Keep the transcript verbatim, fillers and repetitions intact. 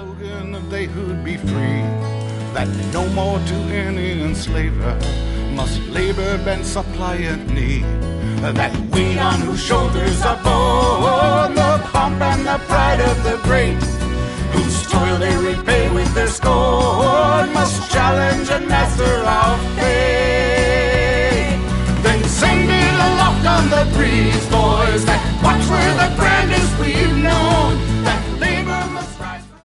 slogan that they who'd be free, that no more to any enslaver must labor, bend, supply, and need, that we on whose shoulders are borne the pomp and the pride of the great